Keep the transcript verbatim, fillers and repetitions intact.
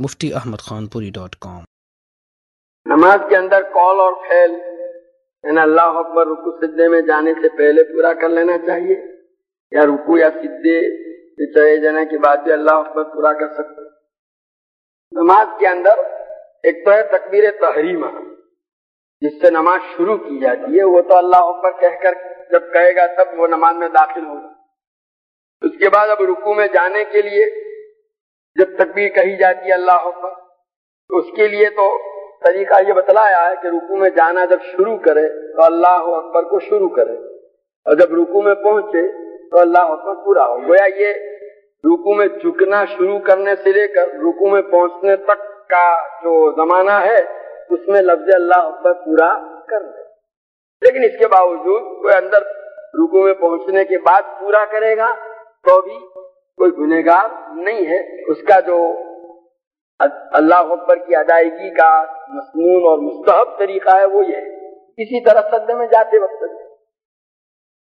مفتی احمد خان پوری dot com. نماز کے اندر قول اور فعل یعنی اللہ اکبر رکوع سجدے میں جانے سے پہلے پورا کر لینا چاہیے، یا رکوع یا سجدے سے چلے جانے کے بعد بھی اللہ اکبر پورا کر سکتے ہیں۔ نماز کے اندر ایک تو ہے تکبیر تحریمہ، جس سے نماز شروع کی جاتی ہے، وہ تو اللہ اکبر کہہ کر جب کہے گا تب وہ نماز میں داخل ہوگا۔ اس کے بعد اب رکوع میں جانے کے لیے جب تکبیر کہی جاتی ہے اللہ اکبر، تو اس کے لیے تو طریقہ یہ بتلایا ہے کہ رکوع میں جانا جب شروع کرے تو اللہ اکبر کو شروع کرے، اور جب رکوع میں پہنچے تو اللہ اکبر پورا ہو۔ گویا یہ رکوع میں جھکنا شروع کرنے سے لے کر رکوع میں پہنچنے تک کا جو زمانہ ہے اس میں لفظ اللہ اکبر پورا کر دے۔ لیکن اس کے باوجود کوئی اندر رکوع میں پہنچنے کے بعد پورا کرے گا تو بھی کوئی گنہگار نہیں ہے۔ اس کا جو اللہ اکبر کی ادائیگی کا مسنون اور مستحب طریقہ ہے وہ یہ ہے۔ اسی طرح سجدے میں جاتے وقت